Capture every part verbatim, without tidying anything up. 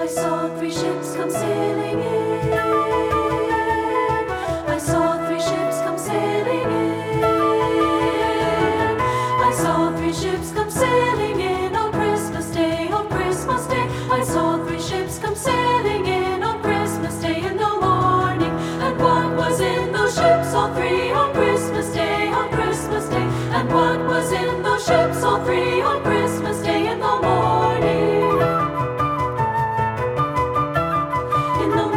I saw three ships come sailing in. I saw three ships come sailing in. I saw three ships come sailing in on Christmas Day, on Christmas Day. I saw three ships come sailing in on Christmas Day in the morning. And what was in those ships, all three, on Christmas Day, on Christmas Day? And what was in those ships, all three, on Christmas Day in the morning? In the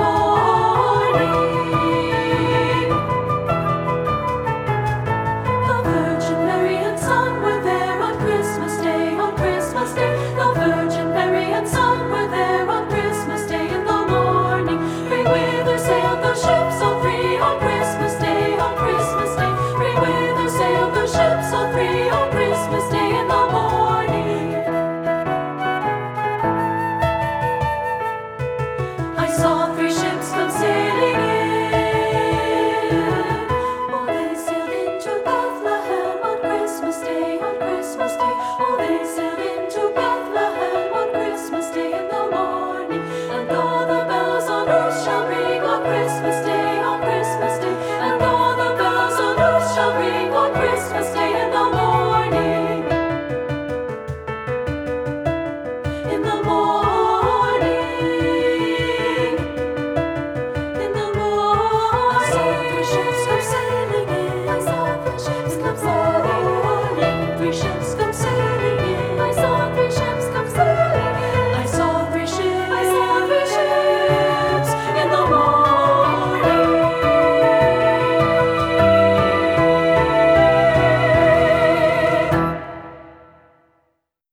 morning, the Virgin Mary and Son were there on Christmas Day, on Christmas Day. The Virgin Mary and Son were there on Christmas Day in the morning. Pray whither sailed the ships, all three, on Christmas Day, on Christmas Day. Pray whither sailed the ships, all three, on Christmas Day in the morning. I saw three ships come sailing in. Oh, they sailed into Bethlehem on Christmas Day, on Christmas Day.